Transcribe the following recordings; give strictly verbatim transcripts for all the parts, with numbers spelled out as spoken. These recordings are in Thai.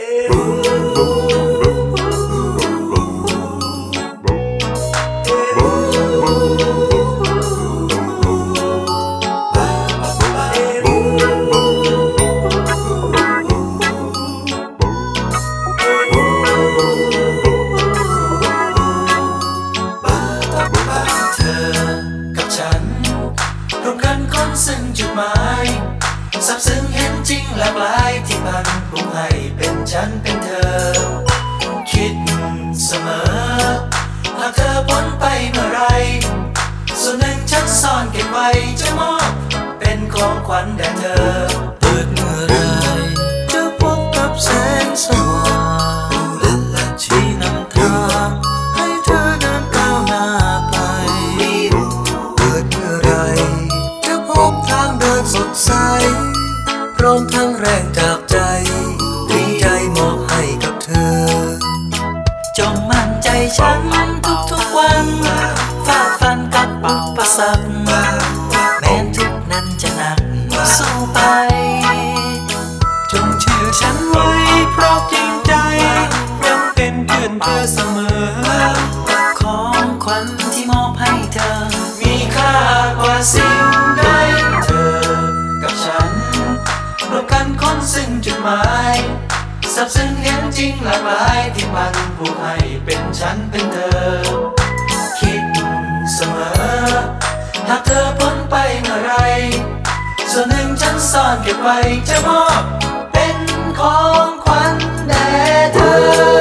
ซึ่งจุดหมายซับซึ้งเห็นจริงหลากหลายที่มันปรุงให้เป็นฉันเป็นเธอคิดเสมอหากเธอพ้นไปเมื่อไรส่วนหนึ่งฉันซ่อนเก็บไว้จะมอบเป็นของขวัญแด่เธอเปิดเมื่อไรจะพบกับแสงสว่างชี้นำทางให้เธอเดินก้าวหน้าไปเปิดเมื่อไรจะพบทางเดินสดใสพร้อมทั้งแรงจากใจที่ใจมอบให้กับเธอจงมั่นใจฉันทุกๆวันฝ่าฟันกับอุปสรรคแม้ทุกนั้นจะหนักสู้ไปจงเชื่อฉันไว้เพราะจริงใจยังเป็นเพื่อนเธอเสมอของขวัญที่มอบให้เธอมีค่ากว่าสิ่งใดเธอกับฉันร่วมกันค้นซึ่งจุดหมายซับซึ้งเห็นจริงหลากหลายที่มันผูกให้เป็นฉันเป็นเธอคิดเสมอหากเธอพ้นไปเมื่อไรส่วนหนึ่งฉันซ่อนเก็บไว้จะมอบเป็นของขวัญแด่เธอ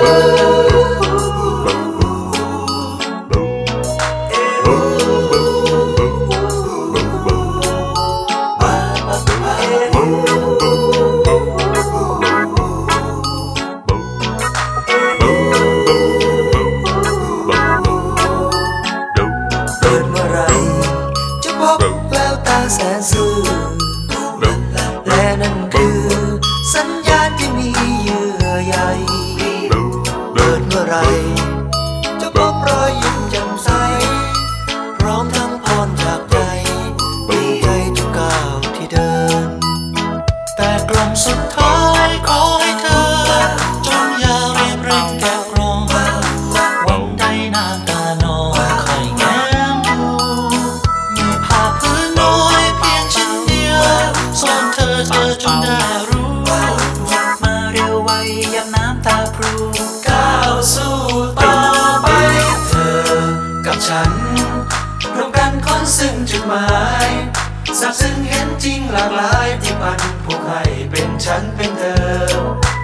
แสนซื่อและนั่นคือสัญญาณที่มีเยื่อใยเปิดเมื่อไรจะพบรอยยิ้มแจ่มใสพร้อมทั้งพรจากใจดีใจทุกก้าวที่เดินแต่กล่องสุดท้ายขอให้เธอจงอย่ารีบเร่งแกะกล่องวันใดหน้าตานอนคอยแง้มดูมีผ้าพื้นน้อยเพียงชิ้นเดียวซ่อนเธอเจอจนได้รู้มาเร็วไวยับน้ำตาพรูก้าวสู้ต่อไปเธอกับฉันร่วมกันค้นซึ่งจุดหมายซับซึ้งเห็นจริงหลากหลายที่มันผูกให้เป็นฉันเป็นเธอ